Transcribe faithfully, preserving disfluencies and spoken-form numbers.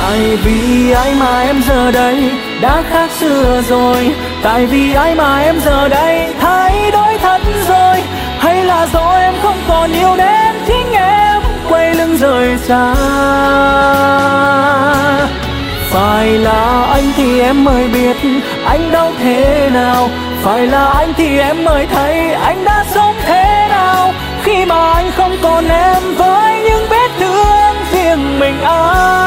Tại vì ai mà em giờ đây đã khác xưa rồi. Tại vì ai mà em giờ đây thay đổi thật rồi. Hay là do em không còn yêu đến chính em quay lưng rời xa. Phải là anh thì em mới biết anh đau thế nào. Phải là anh thì em mới thấy anh đã sống thế nào. Khi mà anh không còn em với những vết thương riêng mình anh.